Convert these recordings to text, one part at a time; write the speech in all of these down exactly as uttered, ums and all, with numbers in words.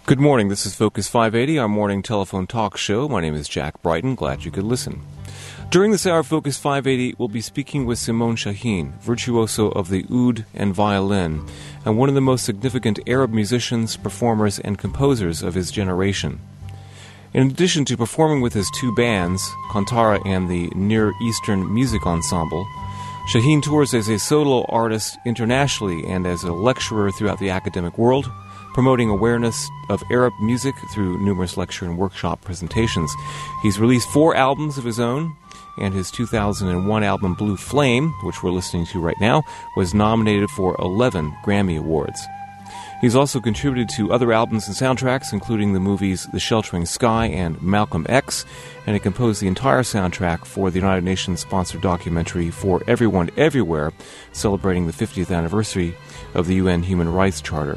Good morning. This is Focus five eighty, our morning telephone talk show. My name is Jack Brighton. Glad you could listen. During this hour of Focus five eighty, we'll be speaking with Simon Shaheen, virtuoso of the oud and violin, and one of the most significant Arab musicians, performers, and composers of his generation. In addition to performing with his two bands, Kantara and the Near Eastern Music Ensemble, Shaheen tours as a solo artist internationally and as a lecturer throughout the academic world, promoting awareness of Arab music through numerous lecture and workshop presentations. He's released four albums of his own, and his two thousand one album Blue Flame, which we're listening to right now, was nominated for eleven Grammy Awards. He's also contributed to other albums and soundtracks, including the movies The Sheltering Sky and Malcolm X, and he composed the entire soundtrack for the United Nations-sponsored documentary For Everyone Everywhere, celebrating the fiftieth anniversary of the U N Human Rights Charter.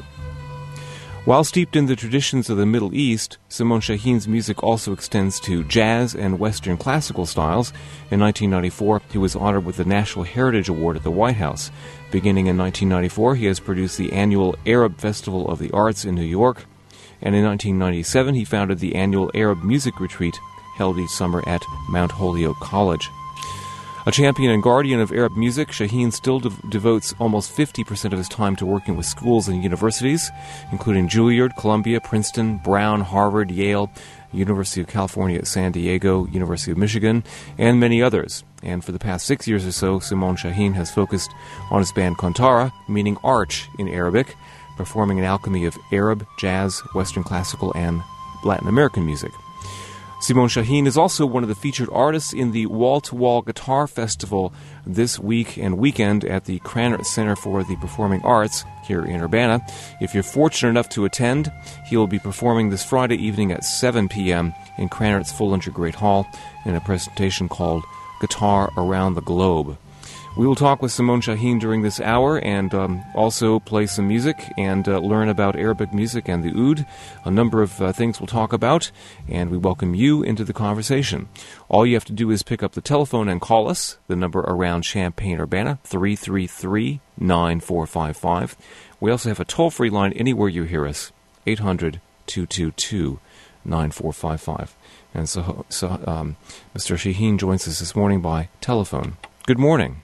While steeped in the traditions of the Middle East, Simon Shaheen's music also extends to jazz and Western classical styles. In nineteen ninety-four, he was honored with the National Heritage Award at the White House. Beginning in nineteen ninety-four, he has produced the annual Arab Festival of the Arts in New York, and in nineteen ninety-seven, he founded the annual Arab Music Retreat held each summer at Mount Holyoke College. A champion and guardian of Arab music, Shaheen still de- devotes almost fifty percent of his time to working with schools and universities, including Juilliard, Columbia, Princeton, Brown, Harvard, Yale, University of California at San Diego, University of Michigan, and many others. And for the past six years or so, Simon Shaheen has focused on his band Kantara, meaning arch in Arabic, performing an alchemy of Arab, jazz, Western classical, and Latin American music. Simon Shaheen is also one of the featured artists in the Wall-to-Wall Guitar Festival this week and weekend at the Krannert Center for the Performing Arts here in Urbana. If you're fortunate enough to attend, he will be performing this Friday evening at seven p.m. in Krannert's Fullinger Great Hall in a presentation called Guitar Around the Globe. We will talk with Simon Shaheen during this hour and um, also play some music and uh, learn about Arabic music and the oud. A number of uh, things we'll talk about, and we welcome you into the conversation. All you have to do is pick up the telephone and call us, the number around Champaign-Urbana, three three three, nine four five five. We also have a toll-free line anywhere you hear us, eight hundred, two two two, nine four five five. And so, so um, Mister Shaheen joins us this morning by telephone. Good morning.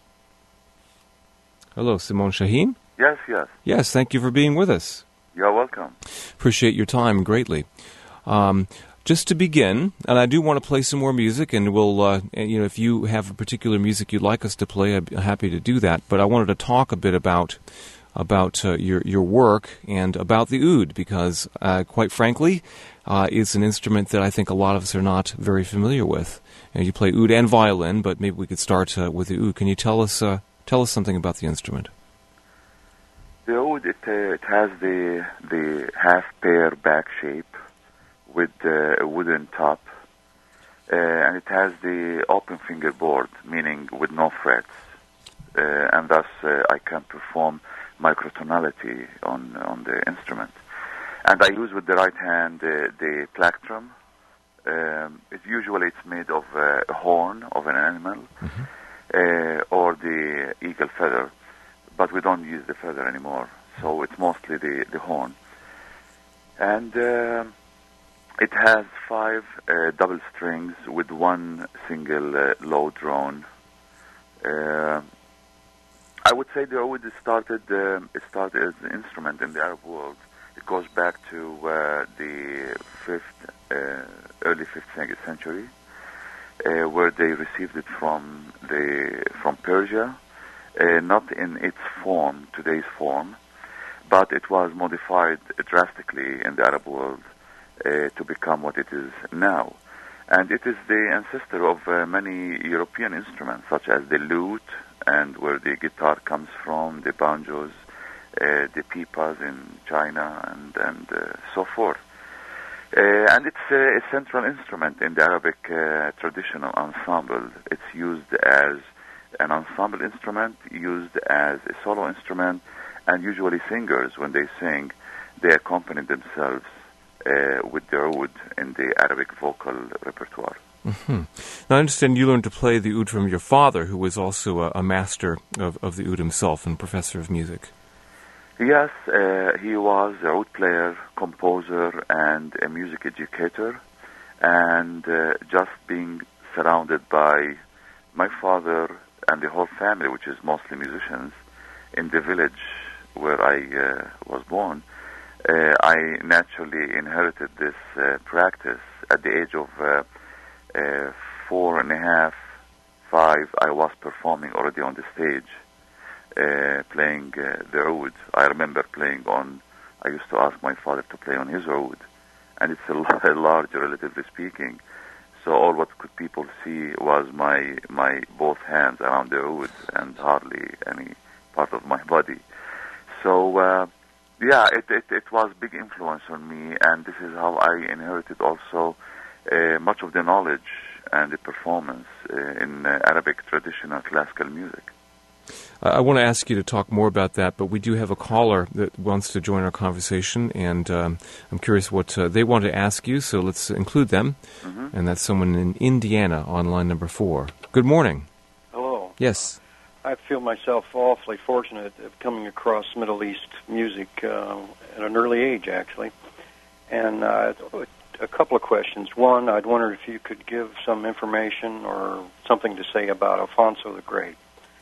Hello, Simon Shaheen? Yes, yes. Yes, thank you for being with us. You're welcome. Appreciate your time greatly. Um, just to begin, and I do want to play some more music, and we'll, uh, you know, if you have a particular music you'd like us to play, I'd be happy to do that. But I wanted to talk a bit about about uh, your your work and about the oud, because, uh, quite frankly, uh, it's an instrument that I think a lot of us are not very familiar with. And you play oud and violin, but maybe we could start uh, with the oud. Can you tell us? Uh, Tell us something about the instrument. The oud, it, uh, it has the the half-pear back shape with uh, a wooden top, uh, and it has the open fingerboard, meaning with no frets, uh, and thus uh, I can perform microtonality on on the instrument. And I use with the right hand uh, the plectrum. Um, it usually it's made of uh, a horn of an animal. Mm-hmm. Uh, or the eagle feather, but we don't use the feather anymore, so it's mostly the, the horn. And uh, it has five uh, double strings with one single uh, low drone. Uh, I would say the oud started, uh, it started as an instrument in the Arab world. It goes back to uh, the fifth, uh, early fifth century. Uh, where they received it from the from Persia, uh, not in its form, today's form, but it was modified drastically in the Arab world uh, to become what it is now. And it is the ancestor of uh, many European instruments, such as the lute, and where the guitar comes from, the banjos, uh, the pipas in China, and, and uh, so forth. Uh, and it's uh, a central instrument in the Arabic uh, traditional ensemble. It's used as an ensemble instrument, used as a solo instrument, and usually singers, when they sing, they accompany themselves uh, with their oud in the Arabic vocal repertoire. Mm-hmm. Now, I understand you learned to play the oud from your father, who was also a, a master of, of the oud himself and professor of music. Yes, uh, he was a oud player, composer, and a music educator. And uh, just being surrounded by my father and the whole family, which is mostly musicians, in the village where I uh, was born, uh, I naturally inherited this uh, practice. At the age of uh, uh, four and a half, five, I was performing already on the stage. Uh, playing uh, the oud. I remember playing on, I used to ask my father to play on his oud, and it's a, a large, relatively speaking, so all what could people see was my my both hands around the oud and hardly any part of my body. So, uh, yeah, it, it, it was big influence on me, and this is how I inherited also uh, much of the knowledge and the performance uh, in uh, Arabic traditional classical music. I want to ask you to talk more about that, but we do have a caller that wants to join our conversation, and um, I'm curious what uh, they want to ask you, so let's include them. Mm-hmm. And that's someone in Indiana on line number four. Good morning. Hello. Yes. I feel myself awfully fortunate of coming across Middle East music uh, at an early age, actually. And uh, a couple of questions. One, I'd wonder if you could give some information or something to say about Alfonso the Great.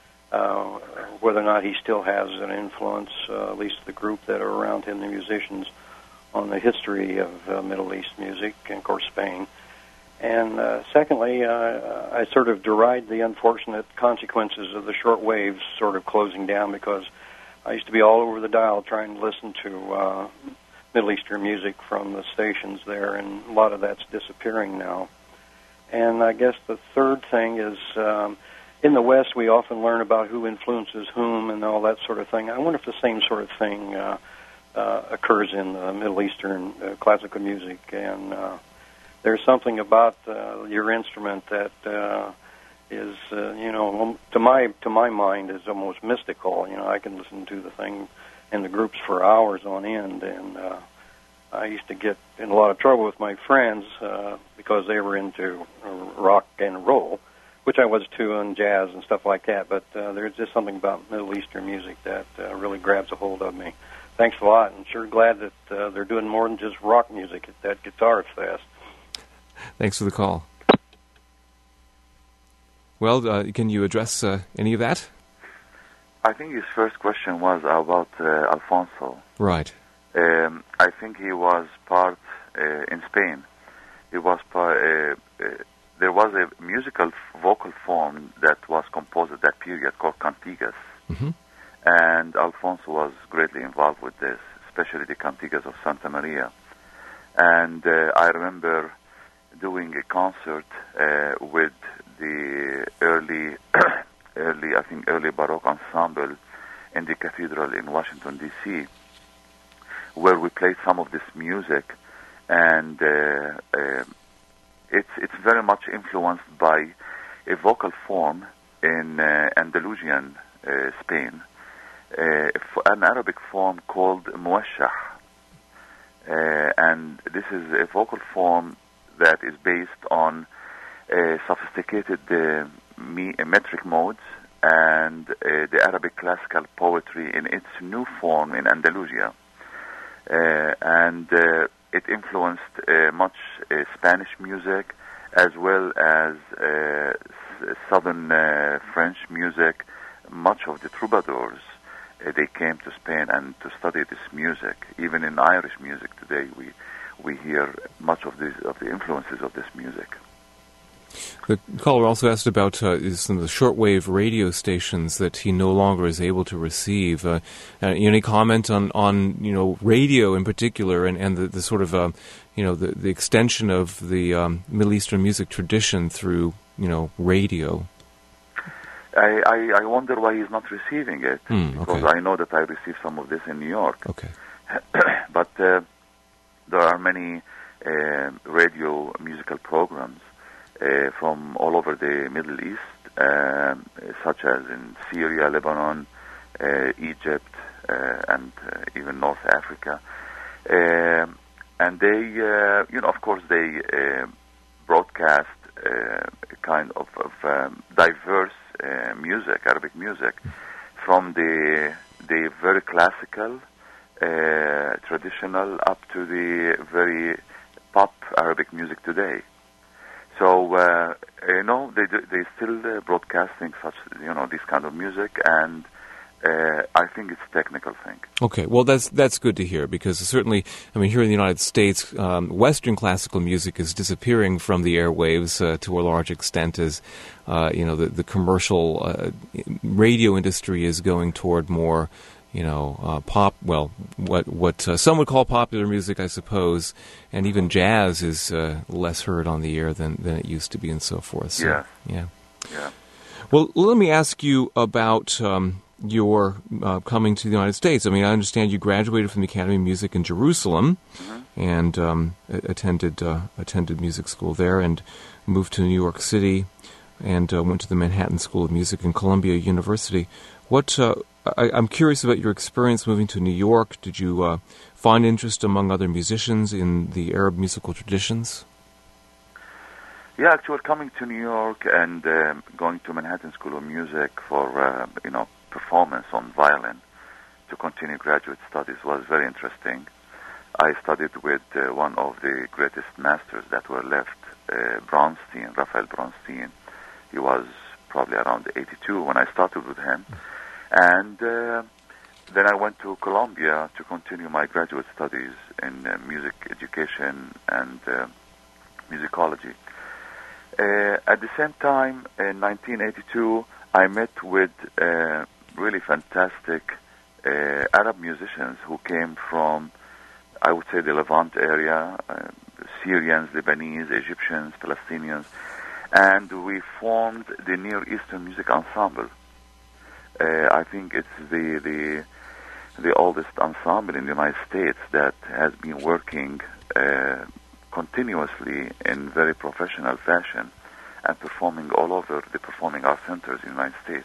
Uh, whether or not he still has an influence, uh, at least the group that are around him, the musicians, on the history of uh, Middle East music, and of course Spain. And uh, secondly, uh, I sort of deride the unfortunate consequences of the short waves sort of closing down, because I used to be all over the dial trying to listen to uh, Middle Eastern music from the stations there, and a lot of that's disappearing now. And I guess the third thing is, um, in the West, we often learn about who influences whom and all that sort of thing. I wonder if the same sort of thing uh, uh, occurs in uh, Middle Eastern uh, classical music. And uh, there's something about uh, your instrument that uh, is, uh, you know, to my to my mind, is almost mystical. You know, I can listen to the thing in the groups for hours on end, and uh, I used to get in a lot of trouble with my friends uh, because they were into rock and roll, which I was too, and jazz and stuff like that. But uh, there's just something about Middle Eastern music that uh, really grabs a hold of me. Thanks a lot, and sure glad that uh, they're doing more than just rock music at that Guitar Fest. Thanks for the call. Well, uh, can you address uh, any of that? I think his first question was about uh, Alfonso. Right. Um, I think he was part uh, in Spain. He was part... Uh, uh, There was a musical vocal form that was composed at that period called cantigas, mm-hmm. and Alfonso was greatly involved with this, especially the cantigas of Santa Maria. And uh, I remember doing a concert uh, with the early, early, I think, early Baroque ensemble in the cathedral in Washington, D C, where we played some of this music, and uh, uh, It's it's very much influenced by a vocal form in uh, Andalusian uh, Spain, uh, an Arabic form called muashah, uh, and this is a vocal form that is based on uh, sophisticated uh, me- metric modes and uh, the Arabic classical poetry in its new form in Andalusia, uh, and uh, it influenced uh, much uh, Spanish music, as well as uh, s- southern uh, French music. Much of the troubadours, uh, they came to Spain and to study this music. Even in Irish music today, we we hear much of this of the influences of this music. The caller also asked about uh, some of the shortwave radio stations that he no longer is able to receive. Uh, uh, any comment on, on you know radio in particular, and, and the, the sort of uh, you know the, the extension of the um, Middle Eastern music tradition through you know radio? I, I, I wonder why he's not receiving it, mm, okay. because I know that I received some of this in New York. Okay, but uh, there are many uh, radio musical programs Uh, from all over the Middle East, um, such as in Syria, Lebanon, uh, Egypt, uh, and uh, even North Africa. Um, and they, uh, you know, of course, they uh, broadcast uh, a kind of, of um, diverse uh, music, Arabic music, from the the very classical uh, traditional up to the very pop Arabic music today. So, uh, you know, they they still uh, broadcasting such, you know, this kind of music, and uh, I think it's a technical thing. Okay, well, that's that's good to hear, because certainly, I mean, here in the United States, um, Western classical music is disappearing from the airwaves uh, to a large extent as, uh, you know, the, the commercial uh, radio industry is going toward more, you know, uh, pop, well, what what uh, some would call popular music, I suppose, and even jazz is uh, less heard on the air than, than it used to be and so forth. So, yeah. Yeah. Yeah. Well, let me ask you about um, your uh, coming to the United States. I mean, I understand you graduated from the Academy of Music in Jerusalem mm-hmm. and um, attended uh, attended music school there and moved to New York City and uh, went to the Manhattan School of Music and Columbia University. What... Uh, I, I'm curious about your experience moving to New York. Did you uh, find interest among other musicians in the Arab musical traditions? Yeah, actually, coming to New York and um, going to Manhattan School of Music for uh, you know performance on violin to continue graduate studies was very interesting. I studied with uh, one of the greatest masters that were left, uh, Bronstein, Raphael Bronstein. He was probably around eighty-two when I started with him. And uh, then I went to Columbia to continue my graduate studies in uh, music education and uh, musicology. Uh, at the same time, in nineteen eighty-two, I met with uh, really fantastic uh, Arab musicians who came from, I would say, the Levant area, uh, Syrians, Lebanese, Egyptians, Palestinians, and we formed the Near Eastern Music Ensemble. Uh, I think it's the, the the oldest ensemble in the United States that has been working uh, continuously in very professional fashion and performing all over the performing arts centers in the United States.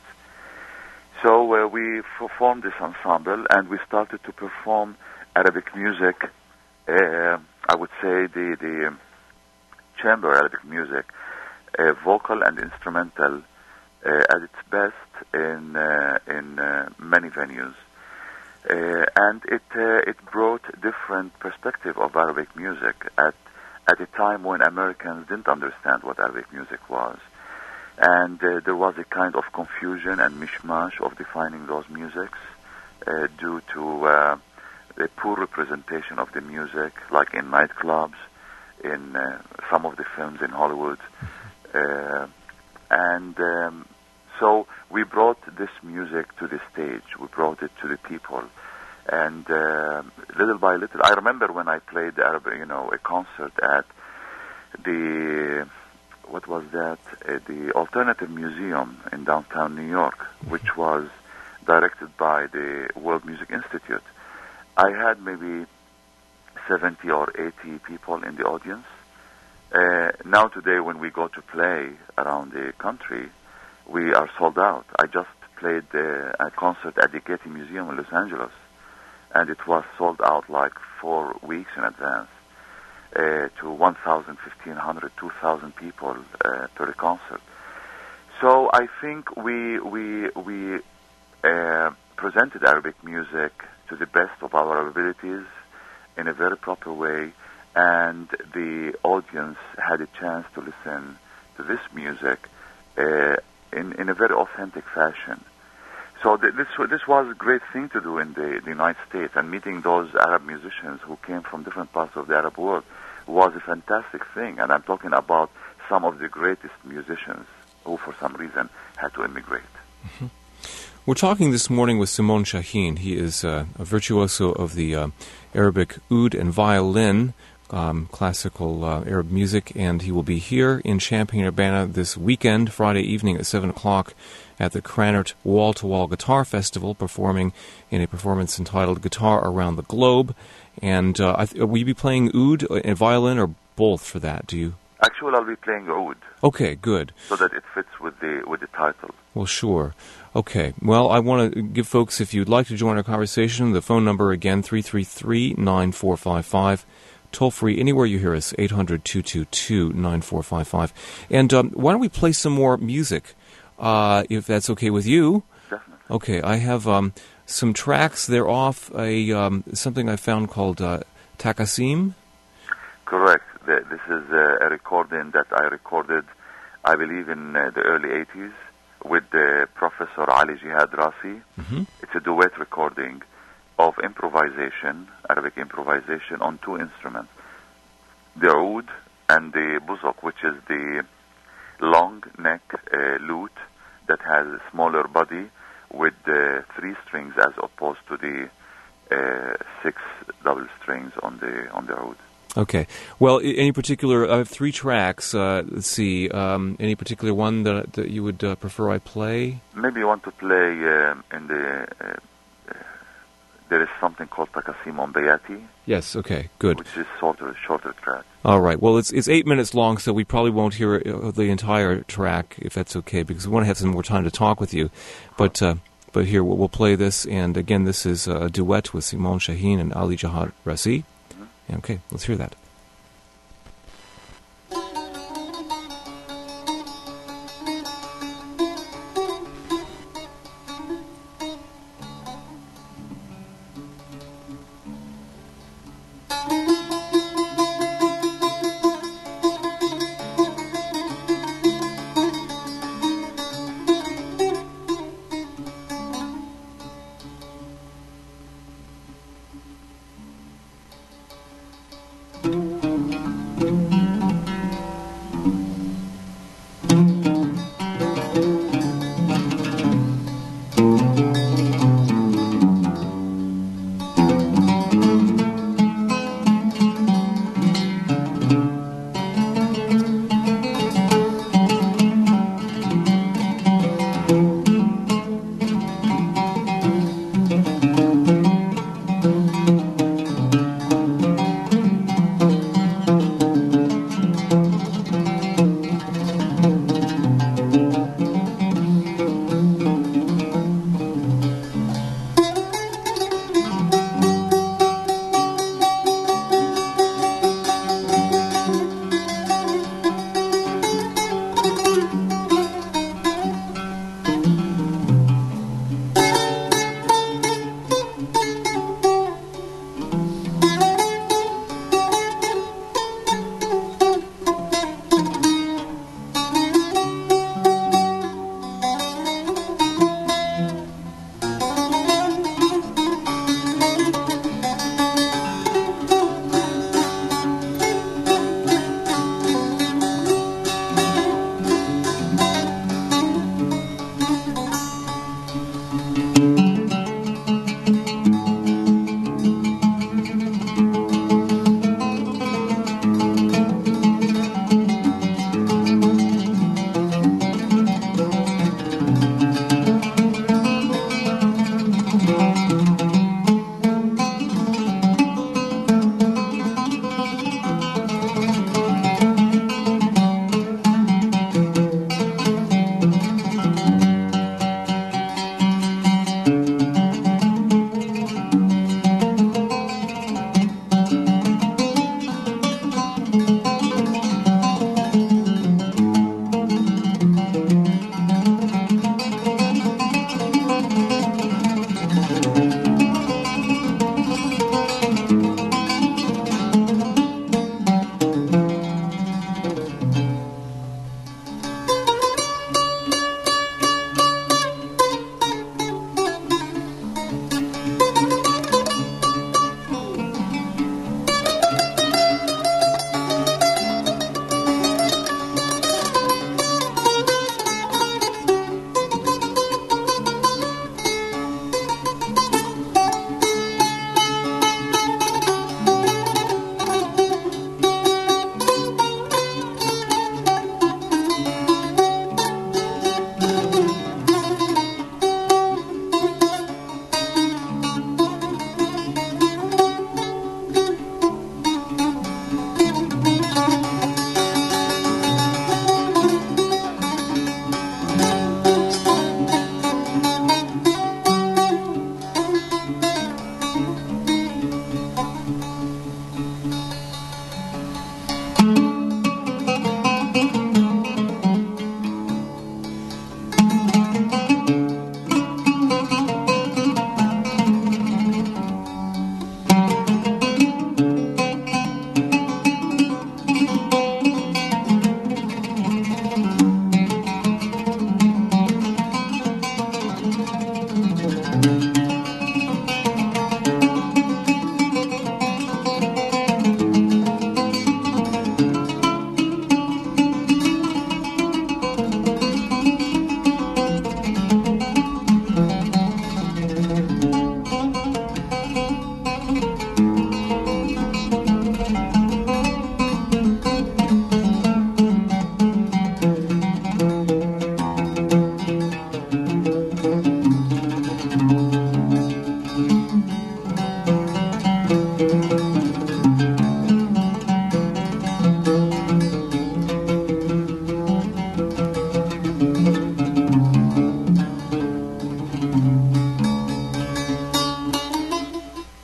So uh, we f- formed this ensemble and we started to perform Arabic music, uh, I would say the, the chamber Arabic music, uh, vocal and instrumental, Uh, at its best in uh, in uh, many venues, uh, and it uh, it brought different perspective of Arabic music at at a time when Americans didn't understand what Arabic music was, and uh, there was a kind of confusion and mishmash of defining those musics uh, due to uh, the poor representation of the music, like in nightclubs, in uh, some of the films in Hollywood, uh, and um, so we brought this music to the stage. We brought it to the people, and uh, little by little, I remember when I played Arab, you know, a concert at the what was that? Uh, the Alternative Museum in downtown New York, which was directed by the World Music Institute. I had maybe seventy or eighty people in the audience. Uh, now today, when we go to play around the country, we are sold out. I just played uh, a concert at the Getty Museum in Los Angeles, and it was sold out like four weeks in advance uh, to one thousand, fifteen hundred, two thousand people uh, to the concert. So I think we we we uh, presented Arabic music to the best of our abilities in a very proper way, and the audience had a chance to listen to this music uh, in, in a very authentic fashion. So th- this this was a great thing to do in the, the United States, and meeting those Arab musicians who came from different parts of the Arab world was a fantastic thing. And I'm talking about some of the greatest musicians who, for some reason, had to immigrate. Mm-hmm. We're talking this morning with Simon Shaheen. He is uh, a virtuoso of the uh, Arabic oud and violin, um, classical uh, Arab music, and he will be here in Champaign-Urbana this weekend, Friday evening at seven o'clock, at the Cranert Wall-to-Wall Guitar Festival, performing in a performance entitled Guitar Around the Globe. And uh, I th- will you be playing oud and violin, or both for that? Do you? Actually, I'll be playing oud. Okay, good. So that it fits with the with the title. Well, sure. Okay. Well, I want to give folks, if you'd like to join our conversation, the phone number again, three three three, nine four five five. Toll free anywhere you hear us, eight hundred, two two two, nine four five five. And um, why don't we play some more music, uh, if that's okay with you? Definitely. Okay. I have um, some tracks. They're off a um, something I found called uh, Takasim. Correct. The, this is uh, a recording that I recorded, I believe, in uh, the early eighties with uh, Professor Ali Jihad Rasi. Mm-hmm. It's a duet recording of improvisation, Arabic improvisation, on two instruments, the oud and the buzuk, which is the long neck uh, lute that has a smaller body with uh, three strings as opposed to the uh, six double strings on the on the oud. Okay. Well, I- any particular? I have three tracks. Uh, let's see. Um, any particular one that that you would uh, prefer I play? Maybe you want to play um, in the. Uh, uh, there is something called Takasim on Bayati, Yes. Okay. Good. which is shorter, shorter track. All right. Well, it's it's eight minutes long, so we probably won't hear uh, the entire track, if that's okay, because we want to have some more time to talk with you. But uh, but here we'll, we'll play this, and again, this is a duet with Simon Shaheen and Ali Jihad Rasi. Mm-hmm. Okay, let's hear that.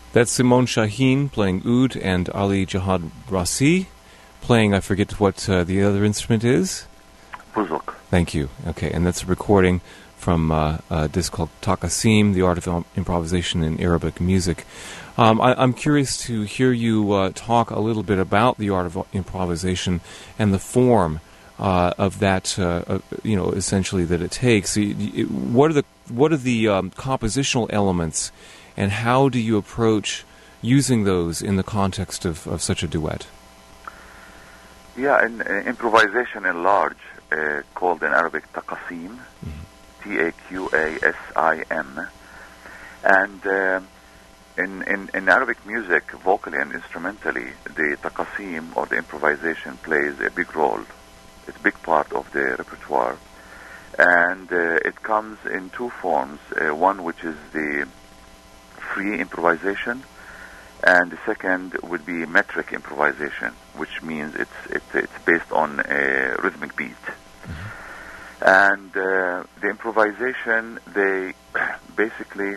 That's Simone Shaheen playing oud, and Ali Jihad Rasi playing, I forget what uh, the other instrument is. Buzuk. Thank you. Okay, and that's a recording from uh, a disc called Taqasim, The Art of Improvisation in Arabic Music. Um, I, I'm curious to hear you uh, talk a little bit about the art of improvisation and the form uh, of that, uh, uh, you know, essentially that it takes. What are the what are the um, compositional elements, and how do you approach using those in the context of, of such a duet? Yeah, in, uh, improvisation in large, uh, called in Arabic Taqasim, mm-hmm. T A Q A S I M, and uh, in, in, in Arabic music, vocally and instrumentally, the Taqasim or the improvisation plays a big role. It's a big part of the repertoire, and uh, it comes in two forms. Uh, one which is the free improvisation, and the second would be metric improvisation, which means it's it's, it's based on a rhythmic beat. Mm-hmm. And uh, the improvisation, they basically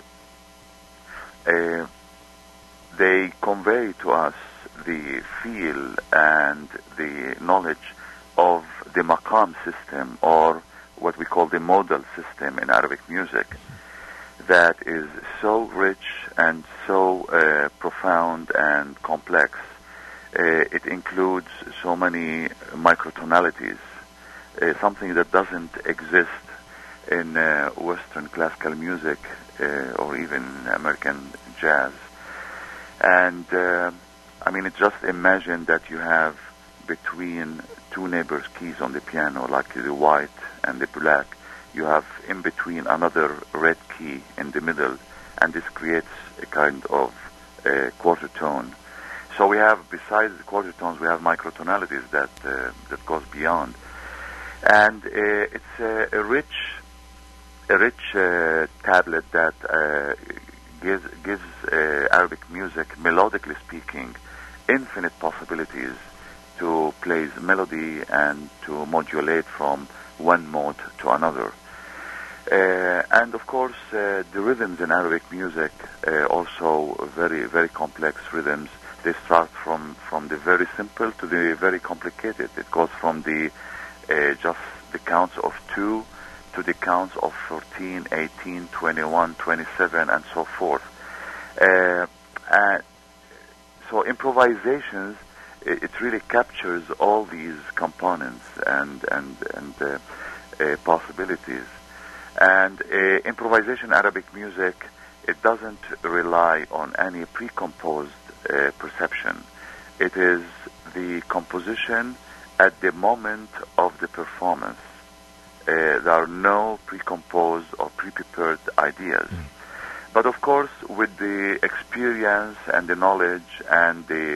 uh, they convey to us the feel and the knowledge of the maqam system, or what we call the modal system in Arabic music, that is so rich and so uh, profound and complex. Uh, it includes so many microtonalities, uh, something that doesn't exist in uh, Western classical music uh, or even American jazz. And uh, I mean, it just imagine that you have between two neighbors' keys on the piano, like the white and the black, you have in between another red key in the middle, and this creates a kind of uh, quarter tone. So we have, besides the quarter tones, we have microtonalities that uh, that goes beyond, and uh, it's a, a rich, a rich uh, tablet that uh, gives gives uh, Arabic music, melodically speaking, infinite possibilities to place melody and to modulate from one mode to another. Uh, and of course, uh, the rhythms in Arabic music, uh, also very, very complex rhythms. They start from, from the very simple to the very complicated. It goes from the uh, just the counts of two to the counts of fourteen, eighteen, twenty-one, twenty-seven, and so forth. Uh, and so improvisations, it, it really captures all these components and and and uh, uh, possibilities. And uh, improvisation Arabic music, it doesn't rely on any pre-composed uh, perception. It is the composition at the moment of the performance. Uh, there are no pre-composed or pre-prepared ideas. Mm. But of course, with the experience and the knowledge and the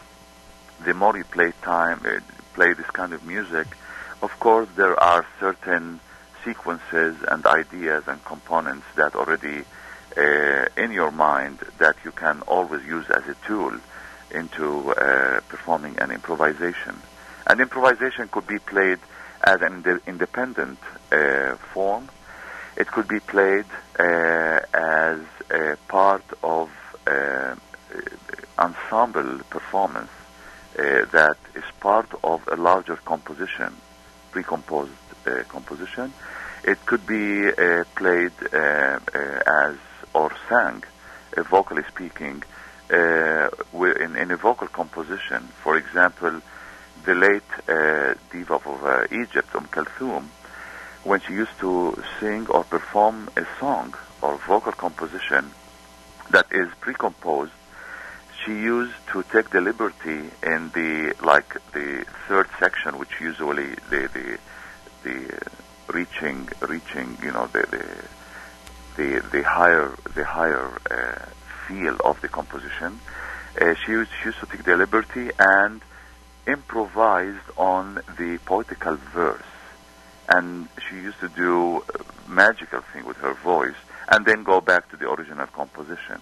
the more you play time, uh, play this kind of music, of course there are certain sequences and ideas and components that already uh, in your mind that you can always use as a tool into uh, performing an improvisation. And improvisation could be played as an ind- independent uh, form. It could be played uh, as a part of uh, ensemble performance uh, that is part of a larger composition, pre-composed uh, composition. It could be uh, played uh, uh, as or sang, uh, vocally speaking, uh, in, in a vocal composition. For example, the late uh, diva of uh, Egypt, Umm Kulthum, when she used to sing or perform a song or vocal composition that is pre-composed, she used to take the liberty in the like the third section, which usually the the the reaching reaching you know the the the, the higher the higher uh, feel of the composition. Uh, she used she used to take the liberty and improvised on the poetical verse, and she used to do a magical thing with her voice and then go back to the original composition.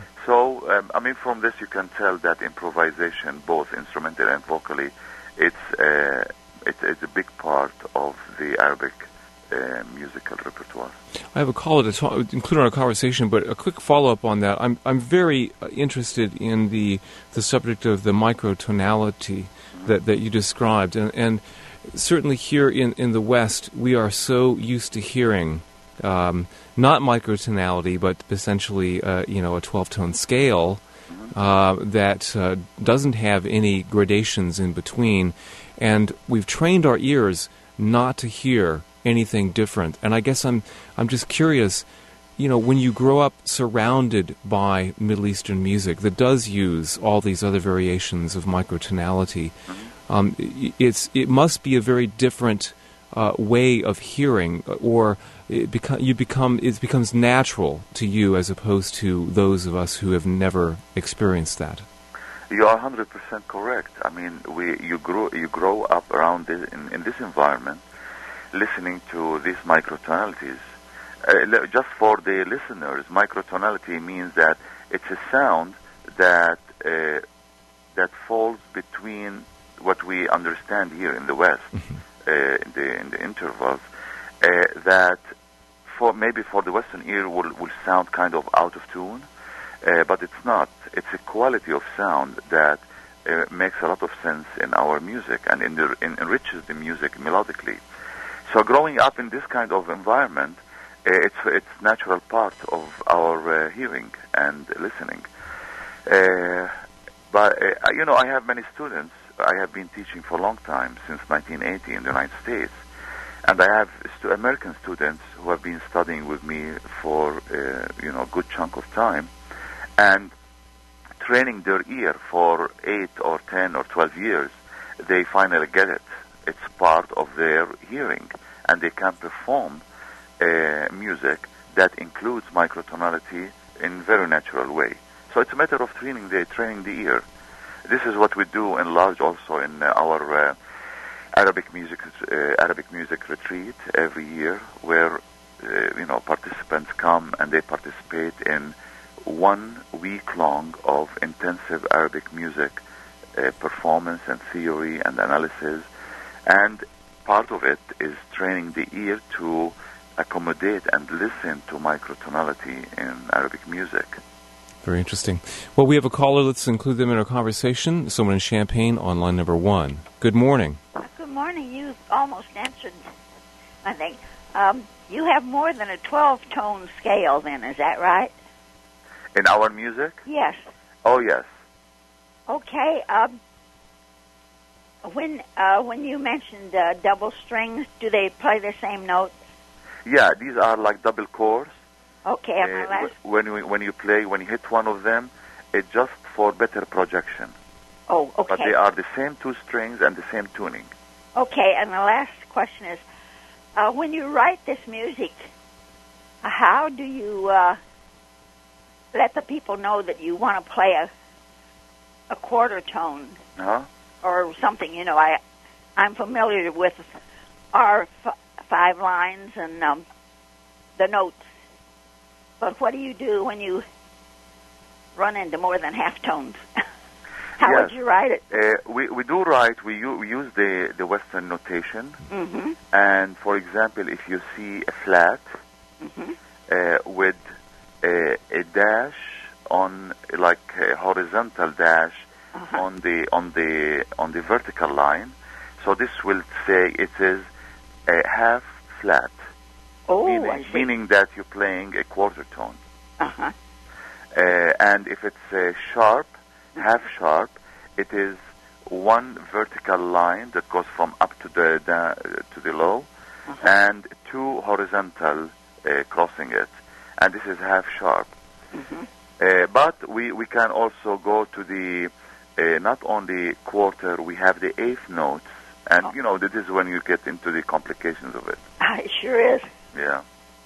So um, I mean, from this you can tell that improvisation, both instrumental and vocally, it's uh, it's, it's a big part of the Arabic uh, musical repertoire. I have a caller to talk, include in our conversation, but a quick follow-up on that. I'm I'm very uh, interested in the the subject of the microtonality mm-hmm. that, that you described, and and certainly here in, in the West, we are so used to hearing um, not microtonality, but essentially uh, you know a twelve-tone scale mm-hmm. uh, that uh, doesn't have any gradations in between, and we've trained our ears not to hear anything different. And I guess I'm I'm just curious, you know, when you grow up surrounded by Middle Eastern music that does use all these other variations of microtonality, um, it's it must be a very different uh, way of hearing, or it become you become it becomes natural to you as opposed to those of us who have never experienced that. You are one hundred percent correct. I mean, we you grow you grow up around this, in, in this environment, listening to these microtonalities. Uh, just for the listeners, microtonality means that it's a sound that uh, that falls between what we understand here in the West, mm-hmm. uh, in, the, in the intervals, uh, that for maybe for the Western ear will, will sound kind of out of tune, uh, but it's not. It's a quality of sound that uh, makes a lot of sense in our music and in the, in, enriches the music melodically. So growing up in this kind of environment, uh, it's it's natural part of our uh, hearing and listening. Uh, but uh, you know, I have many students. I have been teaching for a long time, since nineteen eighty in the United States, and I have stu- American students who have been studying with me for uh, you know a good chunk of time, and training their ear for eight or ten or twelve years. They finally get it. It's part of their hearing, and they can perform uh, music that includes microtonality in a very natural way. So it's a matter of training the training the ear. This is what we do in large also in uh, our uh, Arabic music uh, Arabic music retreat every year, where uh, you know participants come and they participate in one week long of intensive Arabic music uh, performance and theory and analysis. And part of it is training the ear to accommodate and listen to microtonality in Arabic music. Very interesting. Well, we have a caller. Let's include them in our conversation. Someone in Champaign on line number one. Good morning. Good morning. You almost answered, I think. Um, you have more than a twelve-tone scale then, is that right? In our music? Yes. Oh, yes. Okay. Um, When uh, when you mentioned uh, double strings, do they play the same notes? Yeah, these are like double chords. Okay, and my Uh, last... when you, when you play, when you hit one of them, it's just for better projection. Oh, okay. But they are the same two strings and the same tuning. Okay, and the last question is, uh, when you write this music, how do you uh, let the people know that you want to play a a quarter tone? Uh-huh. Or something, you know, I, I'm familiar with our f- five lines and um, the notes. But what do you do when you run into more than half tones? How yes. would you write it? Uh, we, we do write, we, u- we use the, the Western notation. Mm-hmm. And, for example, if you see a flat mm-hmm. uh, with a, a dash on, like a horizontal dash, Uh-huh. on the on the on the vertical line, so this will say it is a half flat, oh, meaning, I see. meaning that you're playing a quarter tone. Uh-huh. Uh, and if it's uh, sharp, half sharp, it is one vertical line that goes from up to the da, to the low, uh-huh. and two horizontal uh, crossing it, and this is half sharp. Mm-hmm. Uh, but we we can also go to the Uh, not only quarter, we have the eighth notes, and oh. you know, this is when you get into the complications of it. It sure is. Yeah.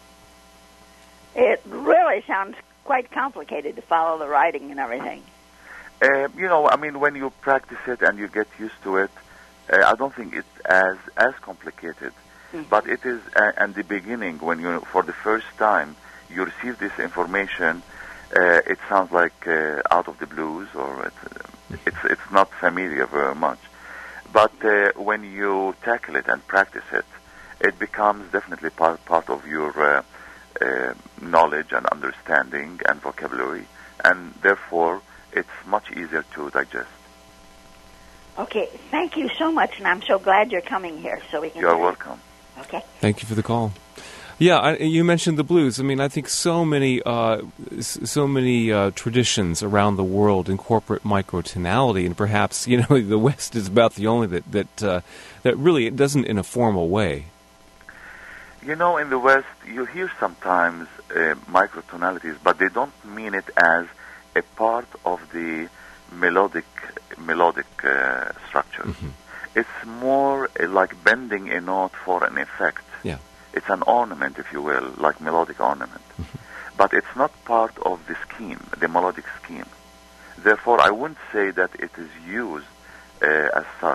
It really sounds quite complicated to follow the writing and everything. Uh, you know, I mean, when you practice it and you get used to it, uh, I don't think it's as as complicated. Mm-hmm. But it is uh, at the beginning, when you, for the first time, you receive this information, uh, it sounds like uh, out of the blues, or it, it's it's not familiar very much. But uh, when you tackle it and practice it, it becomes definitely part, part of your uh, uh, knowledge and understanding and vocabulary, and therefore it's much easier to digest. Okay, thank you so much, and I'm so glad you're coming here so we can... You're welcome. Okay. Thank you for the call. Yeah, I, you mentioned the blues. I mean, I think so many, uh, so many uh, traditions around the world incorporate microtonality, and perhaps you know the West is about the only that that uh, that really it doesn't in a formal way. You know, in the West, you hear sometimes uh, microtonalities, but they don't mean it as a part of the melodic melodic uh, structure. Mm-hmm. It's more uh, like bending a note for an effect. Yeah. It's an ornament, if you will, like melodic ornament. Mm-hmm. But it's not part of the scheme, the melodic scheme. Therefore, I wouldn't say that it is used uh, as such.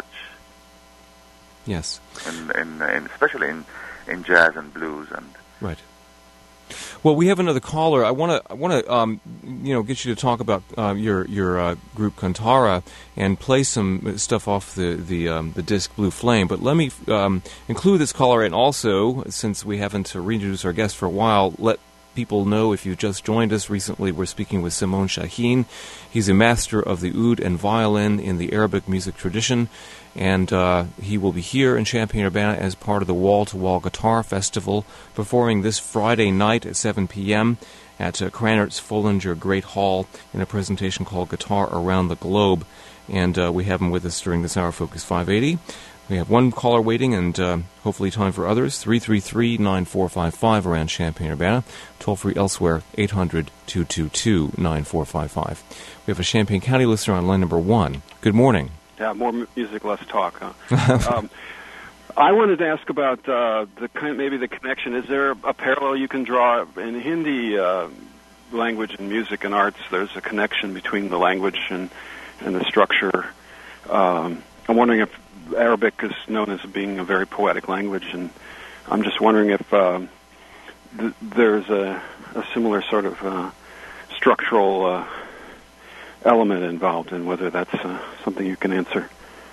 Yes. In, in, in, especially in, in jazz and blues and... Right. Well, we have another caller. I want to, I want to, um, you know, get you to talk about uh, your your uh, group Kantara and play some stuff off the the um, the disc Blue Flame. But let me um, include this caller, and also, since we haven't uh, reintroduced our guest for a while, let people know if you've just joined us recently. We're speaking with Simon Shaheen. He's a master of the oud and violin in the Arabic music tradition. And uh, he will be here in Champaign-Urbana as part of the Wall-to-Wall Guitar Festival, performing this Friday night at seven p.m. at uh, Cranert's Follinger Great Hall in a presentation called Guitar Around the Globe. And uh, we have him with us during this Hour Focus five eighty. We have one caller waiting and uh, hopefully time for others. three three three, nine four five five around Champaign-Urbana. Toll-free elsewhere, eight hundred, two two two, nine four five five. We have a Champaign County listener on line number one. Good morning. Yeah, more music, less talk, huh? um, I wanted to ask about uh, the kind, maybe the connection. Is there a parallel you can draw in Hindi uh, language and music and arts? There's a connection between the language and and the structure. Um, I'm wondering if Arabic is known as being a very poetic language, and I'm just wondering if um, th- there's a, a similar sort of uh, structural Uh, element involved, and whether that's uh, something you can answer.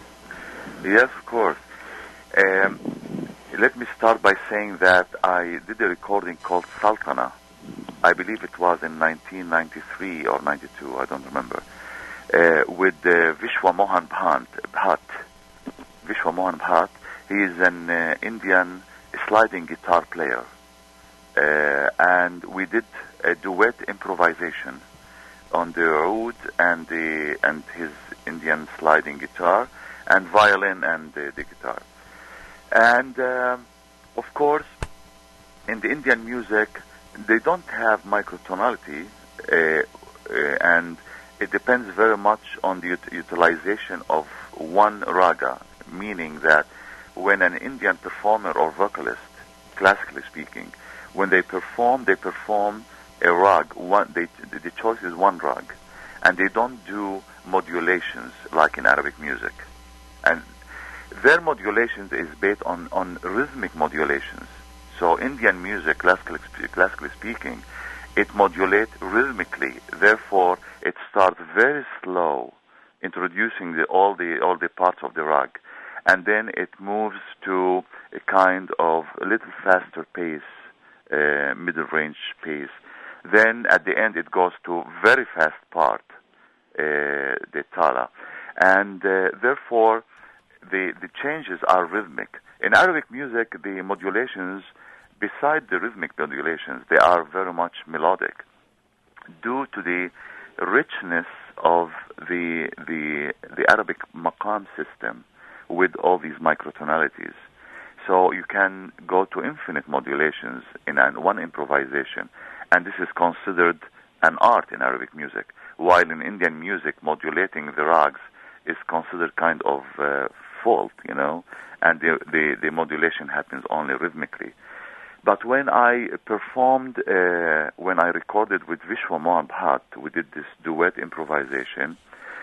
Yes, of course. Um, let me start by saying that I did a recording called Sultana. I believe it was in nineteen ninety-three or ninety-two, I don't remember, uh, with uh, Vishwa Mohan Bhatt. Bhatt. Vishwa Mohan Bhatt. He is an uh, Indian sliding guitar player. Uh, and we did a duet improvisation on the oud and the and his Indian sliding guitar and violin and the, the guitar. And um, of course, in the Indian music, they don't have microtonality, uh, uh, and it depends very much on the ut- utilization of one raga, meaning that when an Indian performer or vocalist, classically speaking, when they perform, they perform a rag. One, they, the choice is one rag, and they don't do modulations like in Arabic music. And their modulations is based on, on rhythmic modulations. So Indian music, classically, classically speaking, it modulates rhythmically. Therefore, it starts very slow, introducing the, all the all the parts of the rag, and then it moves to a kind of a little faster pace, uh, middle range pace. Then at the end it goes to very fast part, uh, the tala, and uh, therefore the the changes are rhythmic. In Arabic music, the modulations, beside the rhythmic modulations, they are very much melodic, due to the richness of the the the Arabic maqam system with all these microtonalities. So you can go to infinite modulations in an, one improvisation, and this is considered an art in Arabic music, while in Indian music, modulating the rags is considered kind of uh, fault, you know, and the, the, the modulation happens only rhythmically. But when I performed, uh, when I recorded with Vishwa Mohan Bhatt, we did this duet improvisation,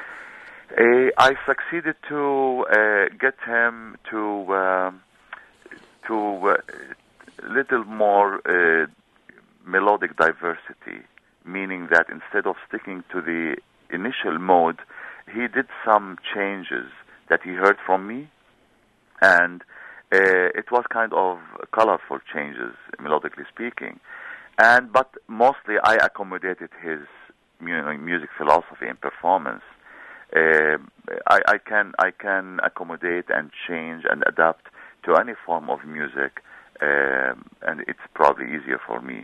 uh, I succeeded to uh, get him to uh, to uh, little more uh, melodic diversity, meaning that instead of sticking to the initial mode, he did some changes that he heard from me, and Uh, it was kind of colorful changes, melodically speaking, and but mostly I accommodated his mu- music philosophy and performance. Uh, I, I can I can accommodate and change and adapt to any form of music, um, and it's probably easier for me.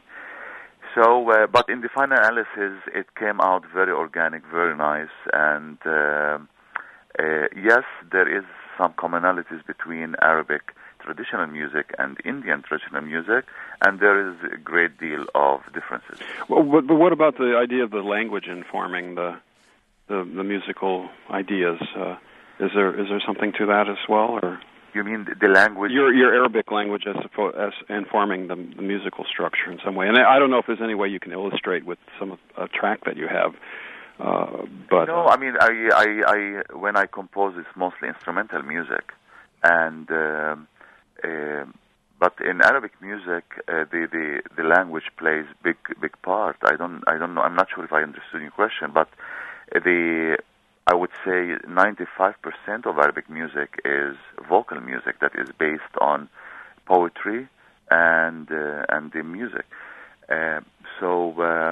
So, uh, but in the final analysis, it came out very organic, very nice, and uh, uh, yes, there is some commonalities between Arabic traditional music and Indian traditional music, and there is a great deal of differences. Well, but, but what about the idea of the language informing the the, the musical ideas? Uh, is there is there something to that as well, or you mean the language? Your your Arabic language as, as informing the, the musical structure in some way, and I, I don't know if there's any way you can illustrate with some a track that you have. Uh, but no, I mean, I, I, I, when I compose, it's mostly instrumental music, and uh, uh, but in Arabic music, uh, the, the the language plays big big part. I don't I don't know. I'm not sure if I understood your question, but the I would say ninety-five percent of Arabic music is vocal music that is based on poetry and uh, and the music. Uh, so. Uh,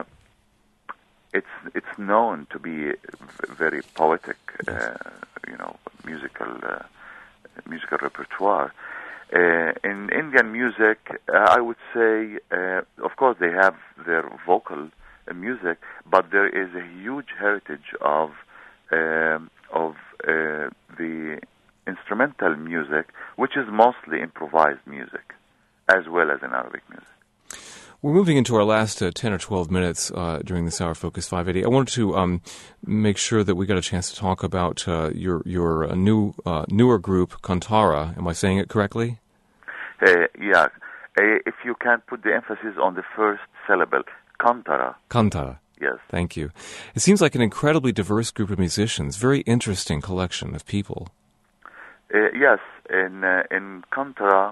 It's it's known to be very poetic, uh, you know, musical uh, musical repertoire. Uh, in Indian music, uh, I would say, uh, of course, they have their vocal uh, music, but there is a huge heritage of uh, of uh, the instrumental music, which is mostly improvised music, as well as in Arabic music. We're moving into our last uh, ten or twelve minutes uh, during this Hour Focus five eighty. I wanted to um, make sure that we got a chance to talk about uh, your your uh, new uh, newer group, Kantara. Am I saying it correctly? Uh, yeah. Uh, if you can put the emphasis on the first syllable, Kantara. Kantara. Yes. Thank you. It seems like an incredibly diverse group of musicians, very interesting collection of people. Uh, yes. In, uh, in Kantara,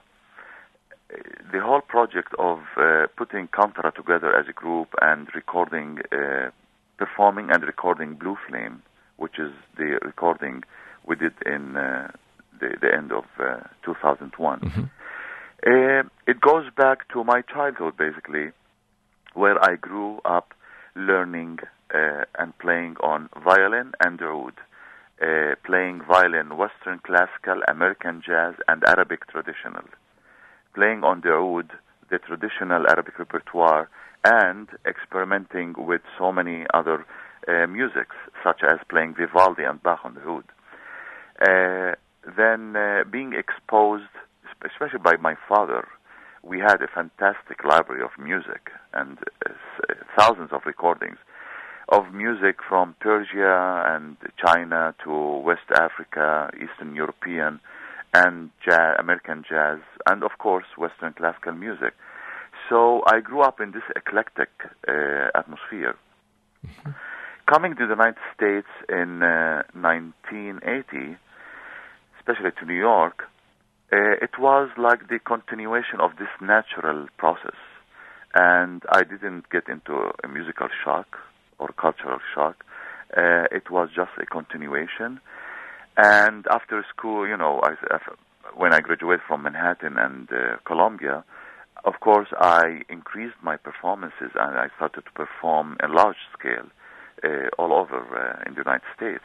the whole project of uh, putting Kantara together as a group and recording, uh, performing and recording Blue Flame, which is the recording we did in uh, the, the end of uh, two thousand one. Mm-hmm. Uh, it goes back to my childhood, basically, where I grew up learning uh, and playing on violin and oud, uh, playing violin, Western classical, American jazz, and Arabic traditional. Playing on the oud, the traditional Arabic repertoire, and experimenting with so many other uh, musics, such as playing Vivaldi and Bach on the oud. Uh, then uh, being exposed, especially by my father, we had a fantastic library of music and uh, thousands of recordings of music from Persia and China to West Africa, Eastern European, and jazz, American jazz, and of course Western classical music. So I grew up in this eclectic uh, atmosphere. Mm-hmm. Coming to the United States in uh, nineteen eighty, especially to New York, uh, it was like the continuation of this natural process, and I didn't get into a musical shock or cultural shock. Uh, it was just a continuation. And after school, you know, I, I, when I graduated from Manhattan and uh, Columbia, of course, I increased my performances and I started to perform a large scale uh, all over uh, in the United States.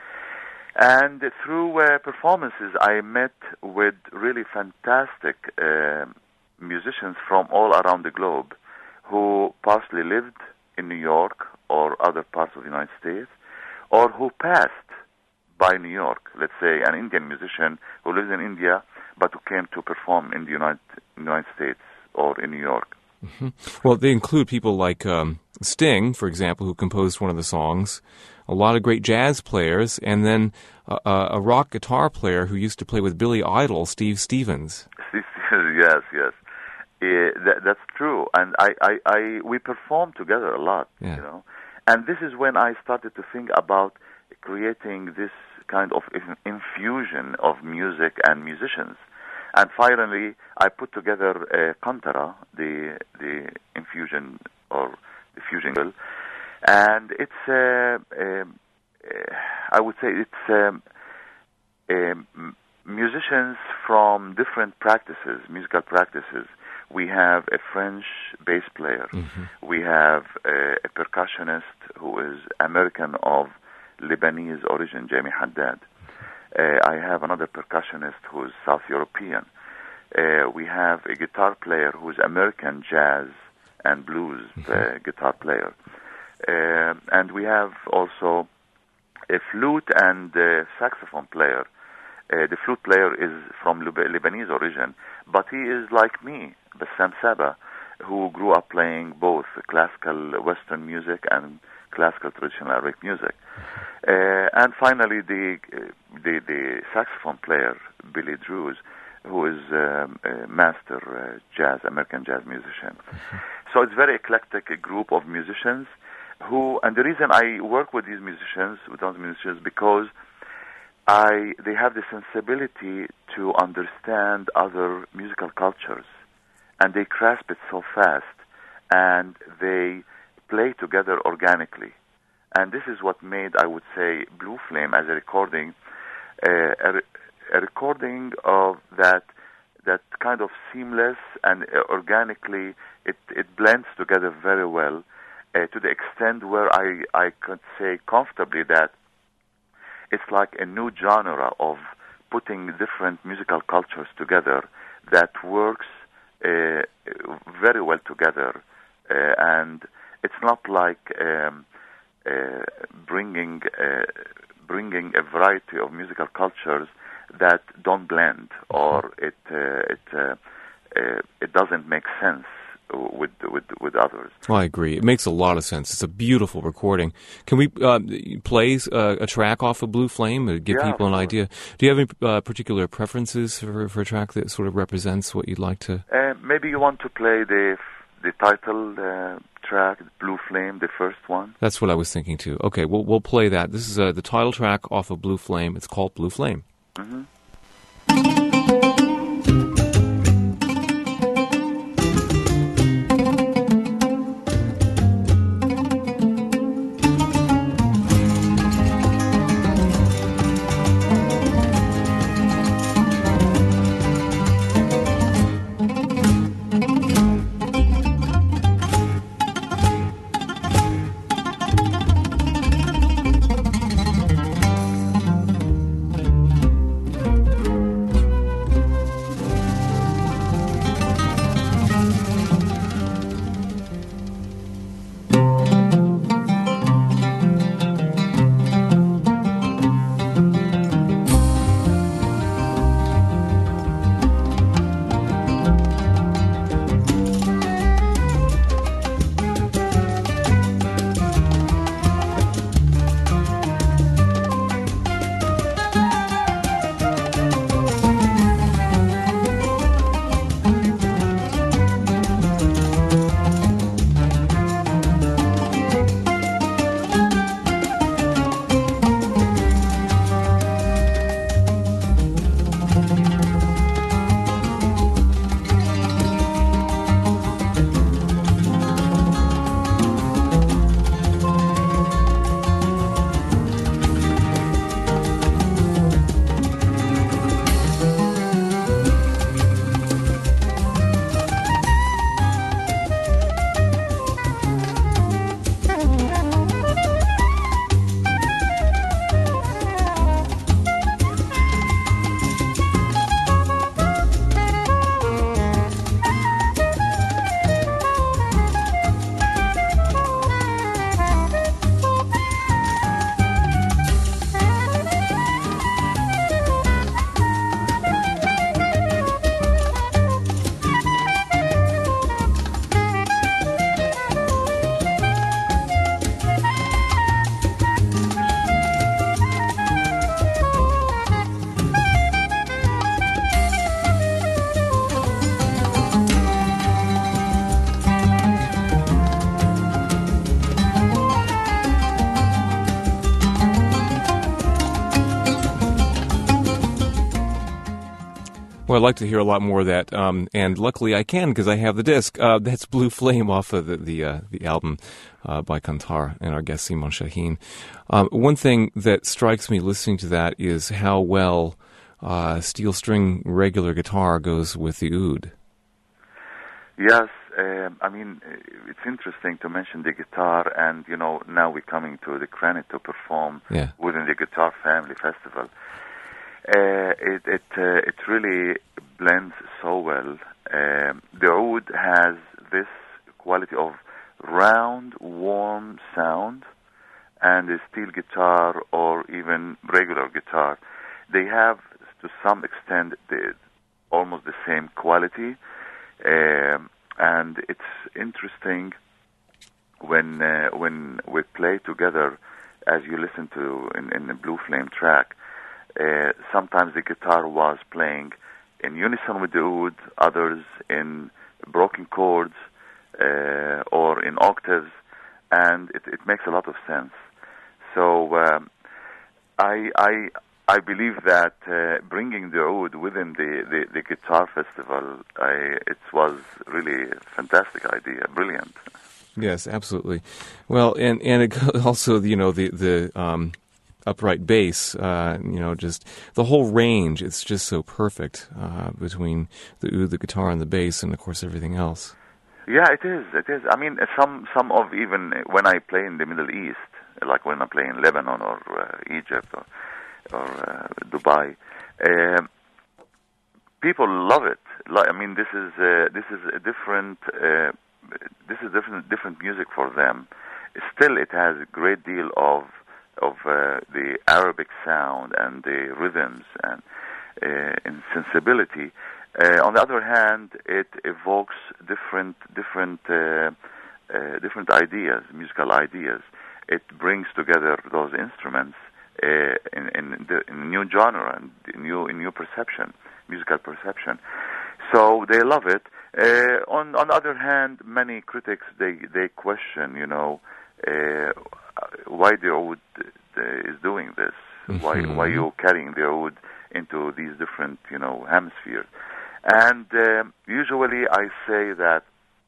And through uh, performances, I met with really fantastic uh, musicians from all around the globe who partially lived in New York or other parts of the United States, or who passed by New York, let's say an Indian musician who lives in India but who came to perform in the United, United States or in New York. Mm-hmm. Well, they include people like um, Sting, for example, who composed one of the songs, a lot of great jazz players, and then uh, a rock guitar player who used to play with Billy Idol, Steve Stevens. Yes, yes. Uh, that, that's true. And I, I, I, we performed together a lot, yeah. you know. And this is when I started to think about creating this kind of infusion of music and musicians. And finally, I put together uh, Kantara, the the infusion or the fusion, and it's uh, um, uh, I would say it's um, um, musicians from different practices, musical practices. We have a French bass player. Mm-hmm. We have a, a percussionist who is American of Lebanese origin, Jamie Haddad. Uh, I have another percussionist who is South European. Uh, we have a guitar player who is American jazz and blues mm-hmm. uh, guitar player. Uh, and we have also a flute and uh, saxophone player. Uh, the flute player is from Lib- Lebanese origin, but he is like me, Bassam Saba, who grew up playing both classical Western music and classical traditional Arabic music. Uh, and finally, the, the the saxophone player, Billy Drews, who is um, a master uh, jazz, American jazz musician. Mm-hmm. So it's a very eclectic group of musicians who, and the reason I work with these musicians, with those musicians, because I they have the sensibility to understand other musical cultures, and they grasp it so fast, and they play together organically. And this is what made, I would say, Blue Flame as a recording, uh, a, a recording of that that kind of seamless and uh, organically, it, it blends together very well, uh, to the extent where I, I could say comfortably that it's like a new genre of putting different musical cultures together that works uh, very well together. Uh, and it's not like um, uh, bringing uh, bringing a variety of musical cultures that don't blend, or it uh, it uh, uh, it doesn't make sense with with with others. Well, I agree. It makes a lot of sense. It's a beautiful recording. Can we uh, play uh, a track off of Blue Flame to give yeah, people an idea? Do you have any uh, particular preferences for, for a track that sort of represents what you'd like to? Uh, maybe you want to play the the title uh, track, Blue Flame, the first one. That's what I was thinking too. Okay, we'll we'll play that. This is uh, the title track off of Blue Flame. It's called Blue Flame. Mm-hmm. Well, I'd like to hear a lot more of that, um, and luckily I can because I have the disc. Uh, that's Blue Flame off of the the, uh, the album uh, by Kantar and our guest Simon Shaheen. Um, one thing that strikes me listening to that is how well uh, steel string regular guitar goes with the oud. Yes, um, I mean, it's interesting to mention the guitar, and, you know, now we're coming to the Cranit to perform yeah. within the Guitar Family Festival. Uh, it it, uh, it really blends so well. Um, the oud has this quality of round, warm sound, and the steel guitar or even regular guitar, they have, to some extent, the, almost the same quality. Um, and it's interesting when uh, when we play together, as you listen to in, in the Blue Flame track. Uh, sometimes the guitar was playing in unison with the oud, others in broken chords uh, or in octaves, and it, it makes a lot of sense. So um, I I. I believe that uh, bringing the oud within the, the, the guitar festival, I, it was really a fantastic idea, brilliant. Yes, absolutely. Well, and and it also, you know, the the um, upright bass, uh, you know, just the whole range. It's just so perfect uh, between the oud, the guitar, and the bass, and of course everything else. Yeah, it is. It is. I mean, some some of even when I play in the Middle East, like when I play in Lebanon or uh, Egypt or. or uh, Dubai, uh, people love it. Like, I mean, this is uh, this is a different uh, this is different different music for them. Still, it has a great deal of of uh, the Arabic sound and the rhythms and uh, and sensibility. Uh, on the other hand, it evokes different different uh, uh, different ideas, musical ideas. It brings together those instruments. Uh, in, in, the, in a new genre and new in new perception, musical perception. So they love it. Uh, on on the other hand, many critics they they question, you know, uh, why the oud uh, is doing this. Mm-hmm. Why why you carrying the oud into these different, you know, hemispheres? And uh, usually I say that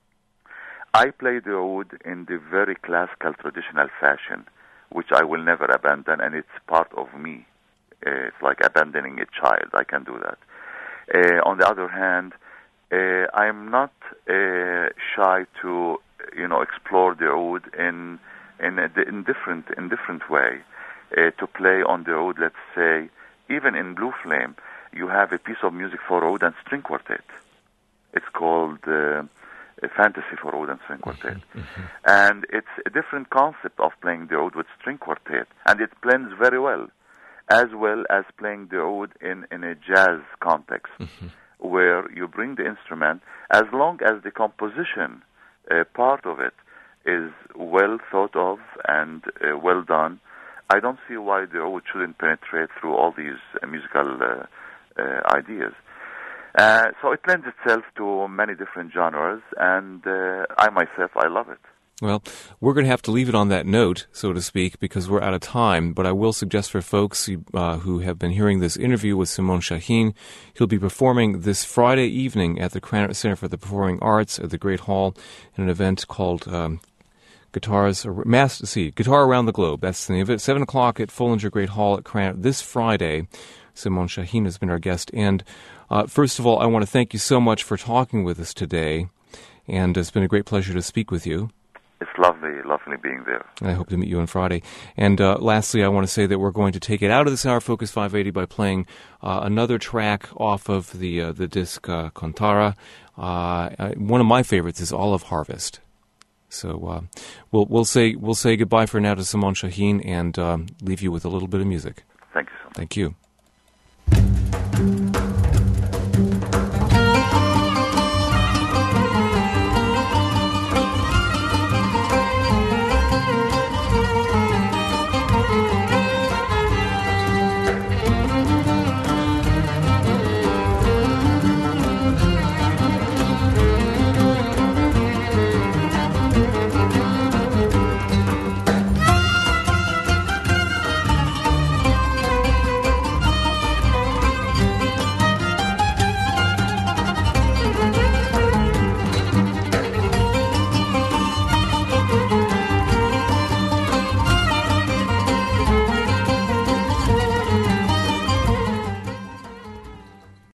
I play the oud in the very classical traditional fashion, which I will never abandon, and it's part of me. Uh, it's like abandoning a child. I can do that. Uh, on the other hand, uh, I'm not uh, shy to, you know, explore the oud in in a in different in different way. Uh, to play on the oud, let's say, even in Blue Flame, you have a piece of music for oud and string quartet. It's called. Uh, A fantasy for oud and string quartet. Mm-hmm. And it's a different concept of playing the oud with string quartet, and it blends very well, as well as playing the oud in, in a jazz context, mm-hmm. where you bring the instrument, as long as the composition uh, part of it is well thought of and uh, well done. I don't see why the oud shouldn't penetrate through all these uh, musical uh, uh, ideas. Uh, so it lends itself to many different genres, and uh, I myself, I love it. Well, we're going to have to leave it on that note, so to speak, because we're out of time. But I will suggest for folks uh, who have been hearing this interview with Simon Shaheen, he'll be performing this Friday evening at the Cranit Center for the Performing Arts at the Great Hall in an event called um, Guitars, Mass, see, Guitar Around the Globe. That's the name of it. seven o'clock at Follinger Great Hall at Cranit this Friday. Simon Shaheen has been our guest. And uh, first of all, I want to thank you so much for talking with us today. And it's been a great pleasure to speak with you. It's lovely, lovely being there. I hope to meet you on Friday. And uh, lastly, I want to say that we're going to take it out of this hour Focus five eighty by playing uh, another track off of the uh, the disc uh, Contara. Uh, one of my favorites is Olive Harvest. So uh, we'll we'll say we'll say goodbye for now to Simon Shaheen and um, leave you with a little bit of music. Thank you so much. Thank you.